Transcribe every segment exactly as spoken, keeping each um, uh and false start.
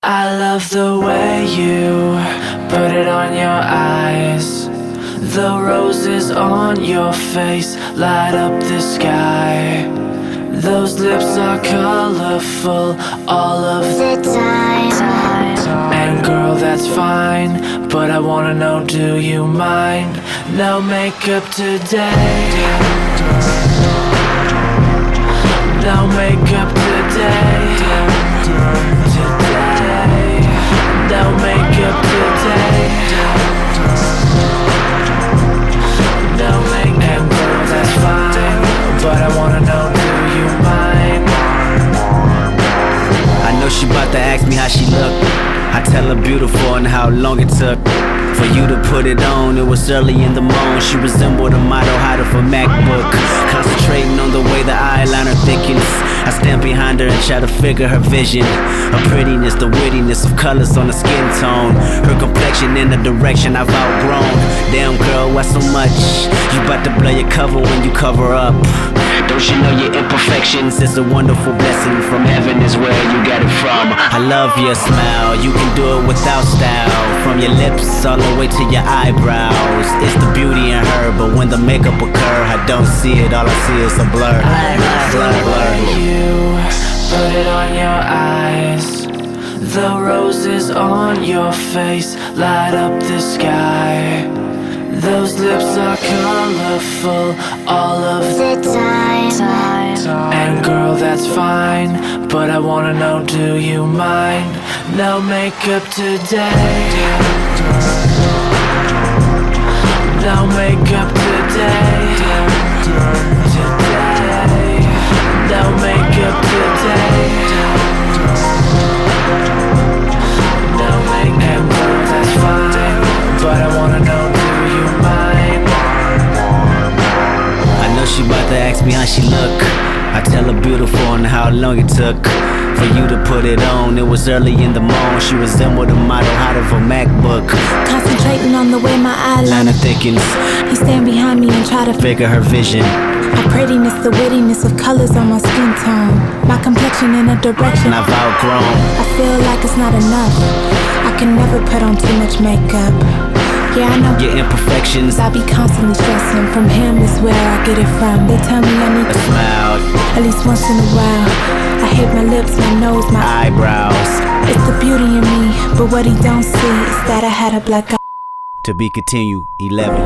I love the way you put it on your eyes. The roses on your face light up the sky. Those lips are colorful all of the time. And girl, that's fine, but I wanna know, do you mind? No makeup today. No makeup today. Today. No makeup today. No makeup. And girl, that's fine, but I wanna know, do you mind? I know she bout to ask me how she look. I tell her beautiful and how long it took for you to put it on. It was early in the morning. She resembled a model hot of a MacBook, concentrating on the way the eyeliner thickens. I stand behind her and try to figure her vision. Her prettiness, the wittiness of colors on the skin tone. Her complexion in a direction I've outgrown. Damn girl, why so much? You bout to blow your cover when you cover up. Don't you know your imperfections is a wonderful blessing from heaven is where you got it from. I love your smile, you can do it without style. From your lips all the way to your eyebrows. It's the beauty in her, but when the makeup occur, I don't see it, all I see is a blur. I love the way you put it on your eyes. The roses on your face light up the sky. Those lips are colorful all of the time. And girl, that's fine, but I wanna know, do you mind? No makeup today. No makeup today. Today. No makeup today. No makeup. And girl, that's fine, but I wanna know, do you mind? I know she bout to ask me how she look. I tell her beautiful and how long it took for you to put it on. It was early in the morning. She resembled a model hot of a MacBook, concentrating on the way my eyeliner thickens. You stand behind me and try to Figure her vision. my prettiness, the wittiness of colors on my skin tone. My complexion in a direction I've outgrown. I feel like it's not enough. I can never put on too much makeup. Yeah, I know Your imperfections, I be constantly stressing. From him is where I get it from. They tell me I need a to smile, at least once in a while. I hate my lips, my nose, my eyebrows. It's the beauty in me, but what he don't see is that I had a black eye. To be continued, eleven.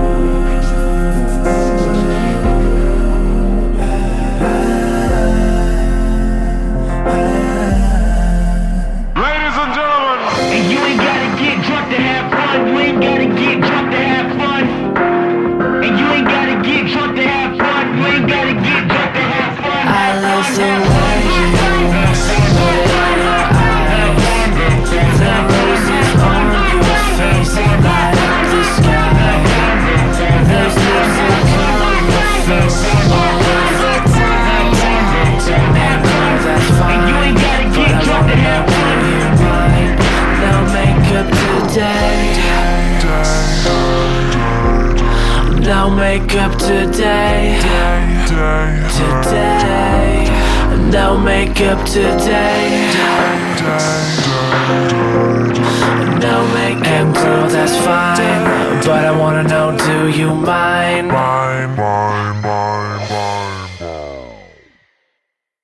Ladies and gentlemen, and you ain't gotta get drunk to have fun. You ain't gotta get drunk to have fun. And you ain't gotta get drunk to have fun. You ain't gotta get drunk to have fun. I love the way you put it on your eyes. The roses on your face light up the sky. Those lips are colorful all of the time. And girl, that's fine, but I wanna know, do you mind? No makeup today. No makeup today. Today. No makeup today. No makeup. And girl, that's fine, but I wanna know, do you mind? Mine, mine, mine.